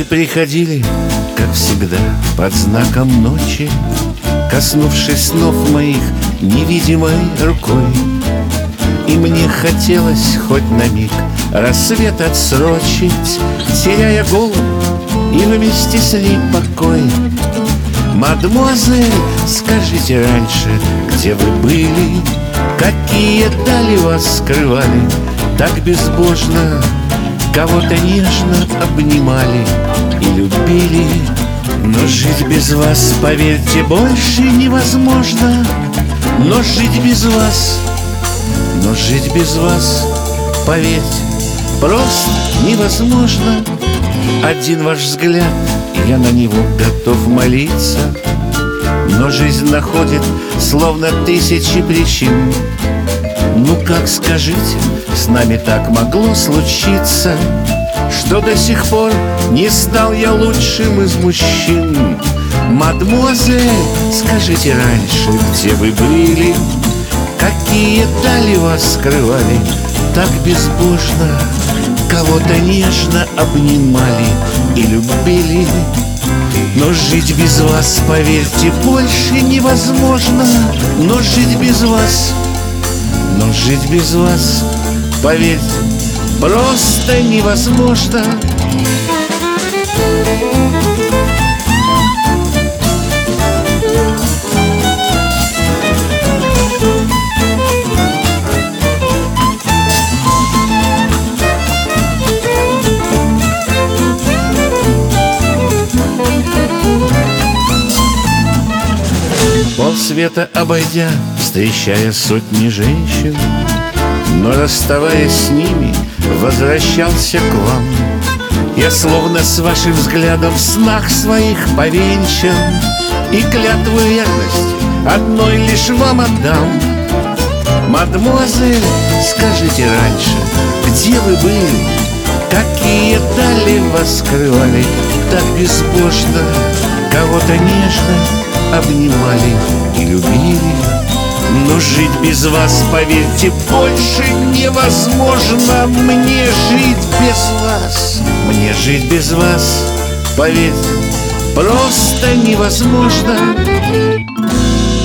приходили, как всегда, под знаком ночи, коснувшись снов моих невидимой рукой. И мне хотелось хоть на миг рассвет отсрочить, теряя голову и вместе с ней покой. Мадемуазель, скажите раньше, где вы были, какие дали вас скрывали так безбожно, кого-то нежно обнимали и любили. Но жить без вас, поверьте, больше невозможно. Но жить без вас, поверьте, просто невозможно. Один ваш взгляд, и я на него готов молиться. Но жизнь находит словно тысячи причин. Ну как, скажите, с нами так могло случиться, что до сих пор не стал я лучшим из мужчин? Мадемуазель, скажите раньше, где вы были, какие дали вас скрывали так безбожно, кого-то нежно обнимали и любили. Но жить без вас, поверьте, больше невозможно. Но жить без вас, поверьте, просто невозможно. Полсвета обойдя, встречая сотни женщин, но расставаясь с ними, возвращался к вам. Я словно с вашим взглядом в снах своих повенчан, и клятву верности одной лишь вам отдам. Мадемуазель, скажите раньше, где вы были, какие дали вас скрывали так безбожно, кого-то нежно обнимали и любили. Но жить без вас, поверьте, больше невозможно. Мне жить без вас, поверьте, просто невозможно.